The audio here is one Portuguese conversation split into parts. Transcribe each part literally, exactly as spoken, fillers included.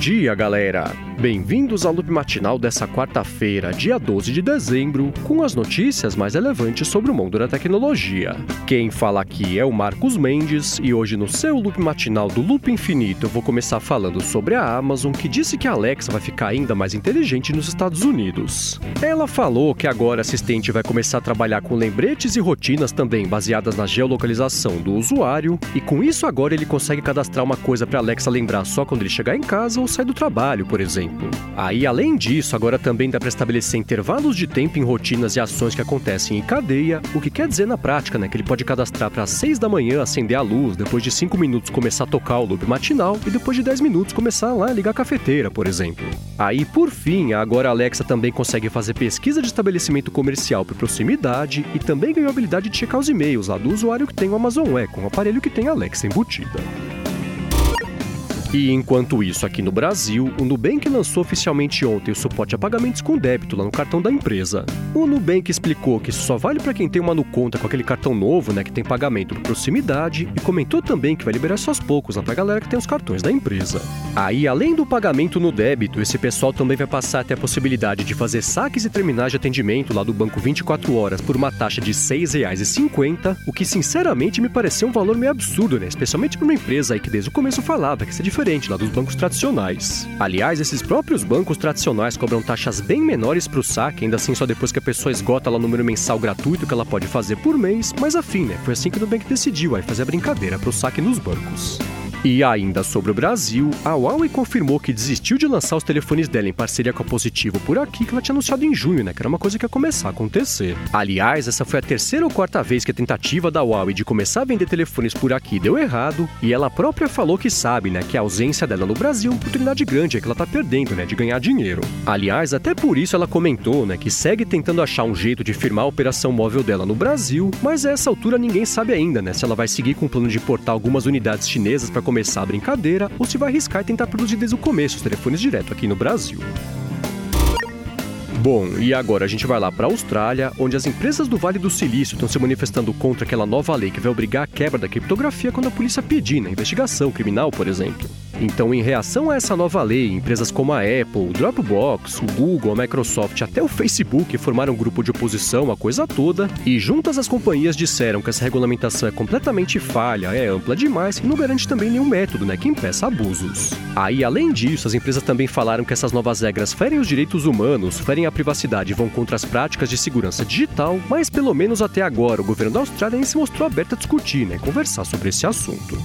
dia, galera! Bem-vindos ao Loop Matinal dessa quarta-feira, dia doze de dezembro, com as notícias mais relevantes sobre o mundo da tecnologia. Quem fala aqui é o Marcos Mendes, e hoje no seu Loop Matinal do Loop Infinito eu vou começar falando sobre a Amazon, que disse que a Alexa vai ficar ainda mais inteligente nos Estados Unidos. Ela falou que agora a assistente vai começar a trabalhar com lembretes e rotinas também baseadas na geolocalização do usuário, e com isso agora ele consegue cadastrar uma coisa para a Alexa lembrar só quando ele chegar em casa ou sair do trabalho, por exemplo. Aí, além disso, agora também dá para estabelecer intervalos de tempo em rotinas e ações que acontecem em cadeia, o que quer dizer na prática, né, que ele pode cadastrar para seis da manhã acender a luz, depois de cinco minutos começar a tocar o loop matinal e depois de dez minutos começar lá a ligar a cafeteira, por exemplo. Aí, por fim, agora a Alexa também consegue fazer pesquisa de estabelecimento comercial por proximidade e também ganhou a habilidade de checar os e-mails lá do usuário que tem o Amazon Echo, um aparelho que tem a Alexa embutida. E enquanto isso, aqui no Brasil, o Nubank lançou oficialmente ontem o suporte a pagamentos com débito lá no cartão da empresa. O Nubank explicou que isso só vale para quem tem uma Nuconta com aquele cartão novo, né, que tem pagamento por proximidade, e comentou também que vai liberar só aos poucos lá pra galera que tem os cartões da empresa. Aí, além do pagamento no débito, esse pessoal também vai passar a ter a possibilidade de fazer saques e terminais de atendimento lá do banco vinte e quatro horas por uma taxa de seis reais e cinquenta centavos, o que sinceramente me pareceu um valor meio absurdo, né, especialmente para uma empresa aí que desde o começo falava que isso é diferente lá dos bancos tradicionais. Aliás, esses próprios bancos tradicionais cobram taxas bem menores para o saque, ainda assim só depois que a pessoa esgota lá o número mensal gratuito que ela pode fazer por mês, mas afim, né? Foi assim que o Nubank decidiu aí fazer a brincadeira para o saque nos bancos. E ainda sobre o Brasil, a Huawei confirmou que desistiu de lançar os telefones dela em parceria com a Positivo por aqui, que ela tinha anunciado em junho, né, que era uma coisa que ia começar a acontecer. Aliás, essa foi a terceira ou quarta vez que a tentativa da Huawei de começar a vender telefones por aqui deu errado, e ela própria falou que sabe, né, que a ausência dela no Brasil é uma oportunidade grande, é que ela tá perdendo, né, de ganhar dinheiro. Aliás, até por isso ela comentou, né, que segue tentando achar um jeito de firmar a operação móvel dela no Brasil, mas a essa altura ninguém sabe ainda, né, se ela vai seguir com o plano de importar algumas unidades chinesas para começar a brincadeira, ou se vai arriscar e tentar produzir desde o começo os telefones direto aqui no Brasil. Bom, e agora a gente vai lá para a Austrália, onde as empresas do Vale do Silício estão se manifestando contra aquela nova lei que vai obrigar a quebra da criptografia quando a polícia pedir na investigação criminal, por exemplo. Então, em reação a essa nova lei, empresas como a Apple, o Dropbox, o Google, a Microsoft, até o Facebook formaram um grupo de oposição à coisa toda, e juntas as companhias disseram que essa regulamentação é completamente falha, é ampla demais e não garante também nenhum método, né, que impeça abusos. Aí, além disso, as empresas também falaram que essas novas regras ferem os direitos humanos, ferem a privacidade e vão contra as práticas de segurança digital, mas pelo menos até agora o governo da Austrália nem se mostrou aberto a discutir, né, conversar sobre esse assunto.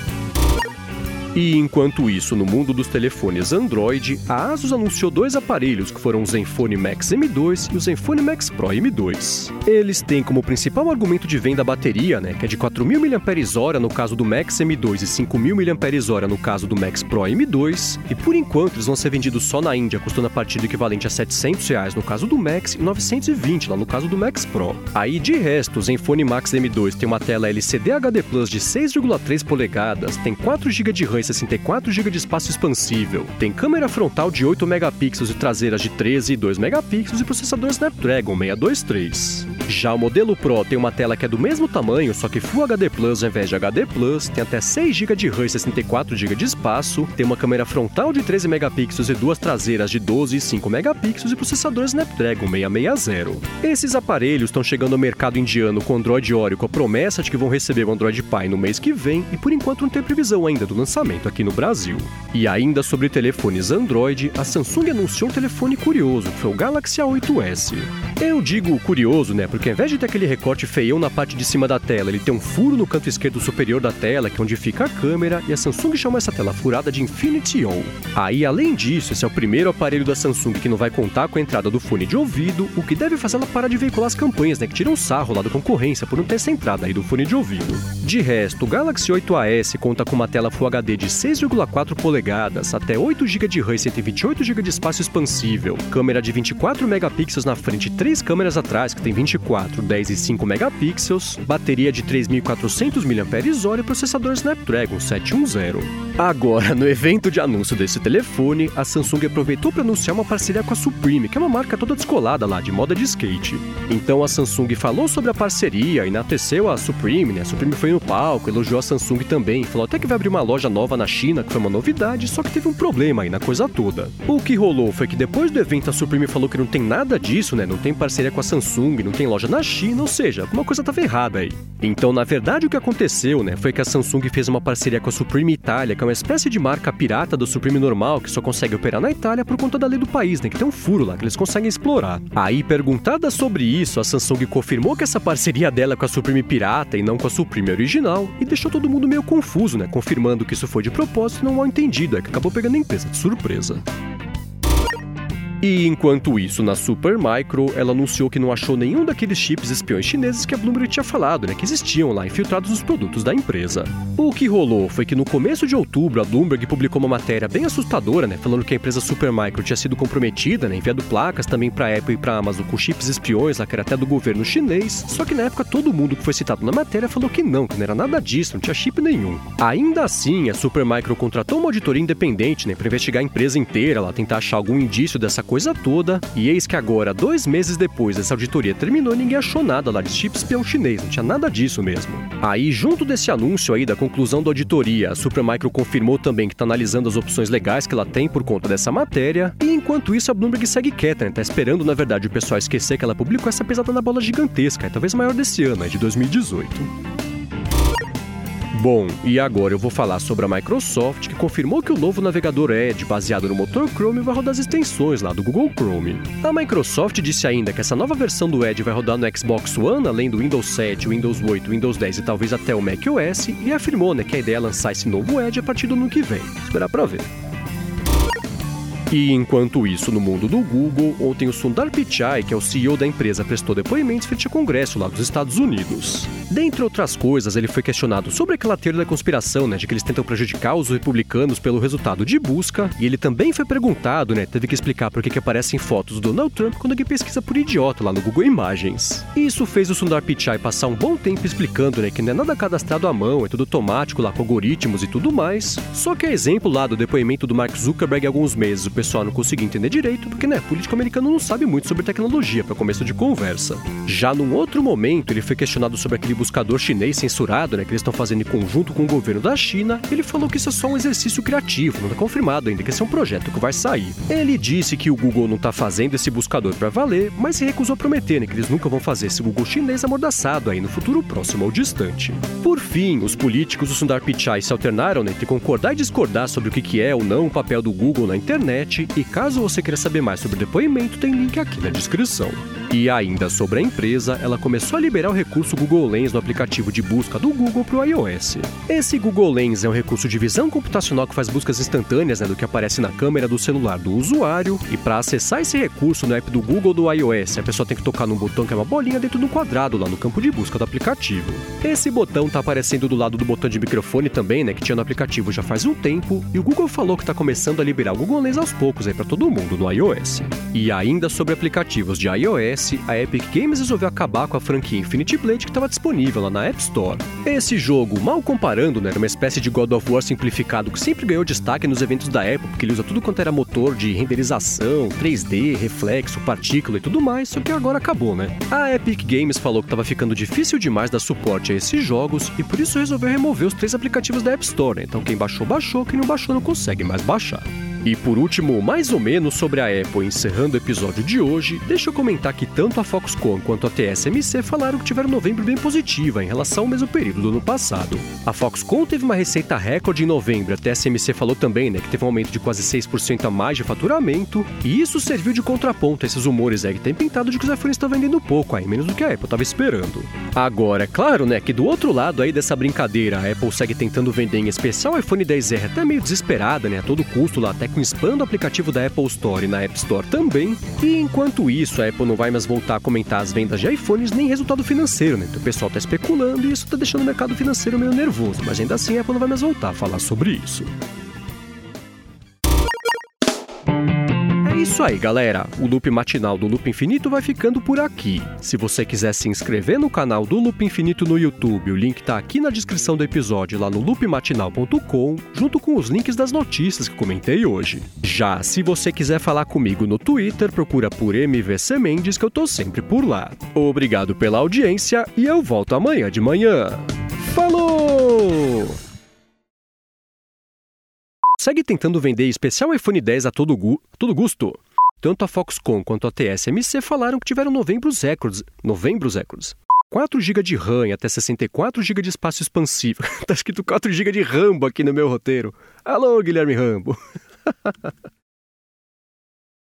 E enquanto isso, no mundo dos telefones Android, a Asus anunciou dois aparelhos que foram o Zenfone Max M dois e o Zenfone Max Pro M dois. Eles têm como principal argumento de venda a bateria, né, que é de quatro mil miliampères-hora no caso do Max M dois e cinco mil miliampères-hora no caso do Max Pro M dois, e por enquanto eles vão ser vendidos só na Índia, custando a partir do equivalente a setecentos reais no caso do Max e novecentos e vinte lá no caso do Max Pro. Aí, de resto, o Zenfone Max M dois tem uma tela L C D H D Plus de seis vírgula três polegadas, tem quatro gigas de RAM e sessenta e quatro gigas de espaço expansível, tem câmera frontal de oito megapixels e traseiras de treze e dois megapixels e processador Snapdragon seiscentos e vinte e três. Já o modelo Pro tem uma tela que é do mesmo tamanho, só que Full H D Plus ao invés de H D Plus, tem até seis gigas de RAM e sessenta e quatro gigas de espaço, tem uma câmera frontal de treze megapixels e duas traseiras de doze e cinco megapixels e processador Snapdragon seiscentos e sessenta. Esses aparelhos estão chegando ao mercado indiano com Android Oreo com a promessa de que vão receber o Android Pie no mês que vem, e por enquanto não tem previsão ainda do lançamento aqui no Brasil. E ainda sobre telefones Android, a Samsung anunciou um telefone curioso, que foi o Galaxy A oito S. Eu digo curioso, né, porque ao invés de ter aquele recorte feião na parte de cima da tela, ele tem um furo no canto esquerdo superior da tela, que é onde fica a câmera, e a Samsung chama essa tela furada de Infinity O. Aí, além disso, esse é o primeiro aparelho da Samsung que não vai contar com a entrada do fone de ouvido, o que deve fazer ela parar de veicular as campanhas, né, que tiram sarro lá da concorrência por não ter essa entrada aí do fone de ouvido. De resto, o Galaxy oito A S conta com uma tela Full H D de seis vírgula quatro polegadas, até oito gigas de RAM e cento e vinte e oito gigas de espaço expansível, câmera de vinte e quatro megapixels na frente e três câmeras atrás, que tem vinte e quatro, dez e cinco megapixels, bateria de três mil e quatrocentos miliampères-hora e processador Snapdragon setecentos e dez. Agora, no evento de anúncio desse telefone, a Samsung aproveitou para anunciar uma parceria com a Supreme, que é uma marca toda descolada lá, de moda de skate. Então a Samsung falou sobre a parceria, enalteceu a Supreme, né? A Supreme foi no palco, elogiou a Samsung também, falou até que vai abrir uma loja nova nova na China, que foi uma novidade, só que teve um problema aí na coisa toda. O que rolou foi que depois do evento a Supreme falou que não tem nada disso, né? Não tem parceria com a Samsung, não tem loja na China, ou seja, alguma coisa tava errada aí. Então, na verdade, o que aconteceu, né, foi que a Samsung fez uma parceria com a Supreme Itália, que é uma espécie de marca pirata do Supreme normal, que só consegue operar na Itália por conta da lei do país, né, que tem um furo lá que eles conseguem explorar. Aí, perguntada sobre isso, a Samsung confirmou que essa parceria dela é com a Supreme pirata e não com a Supreme original, e deixou todo mundo meio confuso, né, confirmando que isso foi de propósito e não mal entendido, é que acabou pegando a empresa de surpresa. E enquanto isso, na Supermicro, ela anunciou que não achou nenhum daqueles chips espiões chineses que a Bloomberg tinha falado, né, que existiam lá infiltrados nos produtos da empresa. O que rolou foi que no começo de outubro, a Bloomberg publicou uma matéria bem assustadora, né, falando que a empresa Supermicro tinha sido comprometida, né, enviando placas também para a Apple e para a Amazon com chips espiões, lá que era até do governo chinês, só que na época todo mundo que foi citado na matéria falou que não, que não era nada disso, não tinha chip nenhum. Ainda assim, a Supermicro contratou uma auditoria independente, né, para investigar a empresa inteira, lá tentar achar algum indício dessa coisa toda, e eis que agora, dois meses depois dessa auditoria terminou, ninguém achou nada lá de chip espião chinês, não tinha nada disso mesmo. Aí, junto desse anúncio aí da conclusão da auditoria, a Supermicro confirmou também que está analisando as opções legais que ela tem por conta dessa matéria, e enquanto isso a Bloomberg segue quieta, né, tá esperando na verdade o pessoal esquecer que ela publicou essa pesada na bola gigantesca, é talvez maior desse ano, é de dois mil e dezoito. Bom, e agora eu vou falar sobre a Microsoft, que confirmou que o novo navegador Edge, baseado no motor Chrome, vai rodar as extensões lá do Google Chrome. A Microsoft disse ainda que essa nova versão do Edge vai rodar no Xbox One, além do Windows sete, Windows oito, Windows dez e talvez até o macOS, e afirmou, né, que a ideia é lançar esse novo Edge a partir do ano que vem. Esperar pra ver. E enquanto isso, no mundo do Google, ontem o Sundar Pichai, que é o C E O da empresa, prestou depoimentos frente ao Congresso lá dos Estados Unidos. Dentre outras coisas, ele foi questionado sobre aquela teoria da conspiração, né, de que eles tentam prejudicar os republicanos pelo resultado de busca, e ele também foi perguntado, né, teve que explicar por que que aparecem fotos do Donald Trump quando alguém pesquisa por idiota lá no Google Imagens. Isso fez o Sundar Pichai passar um bom tempo explicando, né, que não é nada cadastrado à mão, é tudo automático lá com algoritmos e tudo mais, só que é exemplo lá do depoimento do Mark Zuckerberg há alguns meses, o pessoal não conseguia entender direito, porque, né, político americano não sabe muito sobre tecnologia para começo de conversa. Já num outro momento, ele foi questionado sobre aquele buscador chinês censurado, né, que eles estão fazendo em conjunto com o governo da China. Ele falou que isso é só um exercício criativo, não está confirmado ainda que esse é um projeto que vai sair. Ele disse que o Google não está fazendo esse buscador para valer, mas se recusou a prometer, né, que eles nunca vão fazer esse Google chinês amordaçado aí no futuro próximo ou distante. Por fim, os políticos do Sundar Pichai se alternaram, né, entre concordar e discordar sobre o que é ou não o papel do Google na internet, e caso você queira saber mais sobre o depoimento, tem link aqui na descrição. E ainda sobre a empresa, ela começou a liberar o recurso Google Lens no aplicativo de busca do Google para o iOS. Esse Google Lens é um recurso de visão computacional que faz buscas instantâneas, né, do que aparece na câmera do celular do usuário, e para acessar esse recurso no app do Google do iOS, a pessoa tem que tocar num botão que é uma bolinha dentro do quadrado lá no campo de busca do aplicativo. Esse botão está aparecendo do lado do botão de microfone também, né, que tinha no aplicativo já faz um tempo, e o Google falou que está começando a liberar o Google Lens aos poucos aí para todo mundo no iOS. E ainda sobre aplicativos de iOS, a Epic Games resolveu acabar com a franquia Infinity Blade que estava disponível lá na App Store. Esse jogo, mal comparando, né, era uma espécie de God of War simplificado que sempre ganhou destaque nos eventos da Apple, porque ele usa tudo quanto era motor de renderização, três D, reflexo, partícula e tudo mais, só que agora acabou, né? A Epic Games falou que estava ficando difícil demais dar suporte a esses jogos e por isso resolveu remover os três aplicativos da App Store, né? Então quem baixou, baixou, quem não baixou não consegue mais baixar. E por último, mais ou menos sobre a Apple, encerrando o episódio de hoje, deixa eu comentar que tanto a Foxconn quanto a T S M C falaram que tiveram novembro bem positiva em relação ao mesmo período do ano passado. A Foxconn teve uma receita recorde em novembro, a T S M C falou também, né, que teve um aumento de quase seis por cento a mais de faturamento, e isso serviu de contraponto a esses rumores aí que tem pintado de que os iPhones estão vendendo pouco, aí menos do que a Apple estava esperando. Agora, é claro, né, que do outro lado aí dessa brincadeira, a Apple segue tentando vender em especial o iPhone X R até meio desesperada, né, a todo custo lá, até com spam do aplicativo da Apple Store e na App Store também, e enquanto isso a Apple não vai mais voltar a comentar as vendas de iPhones nem resultado financeiro, né? Então o pessoal tá especulando e isso tá deixando o mercado financeiro meio nervoso, mas ainda assim a Apple não vai mais voltar a falar sobre isso. É isso aí, galera. O Loop Matinal do Loop Infinito vai ficando por aqui. Se você quiser se inscrever no canal do Loop Infinito no YouTube, o link tá aqui na descrição do episódio lá no loop matinal ponto com, junto com os links das notícias que comentei hoje. Já se você quiser falar comigo no Twitter, procura por M V C Mendes que eu tô sempre por lá. Obrigado pela audiência e eu volto amanhã de manhã. Falou! segue tentando vender especial iPhone dez a todo, gu- a todo custo. Tanto a Foxconn quanto a T S M C falaram que tiveram novembros recordes. Novembros recordes. quatro gigas de RAM e até sessenta e quatro gigas de espaço expansivo. Tá escrito quatro gigas de Rambo aqui no meu roteiro. Alô, Guilherme Rambo.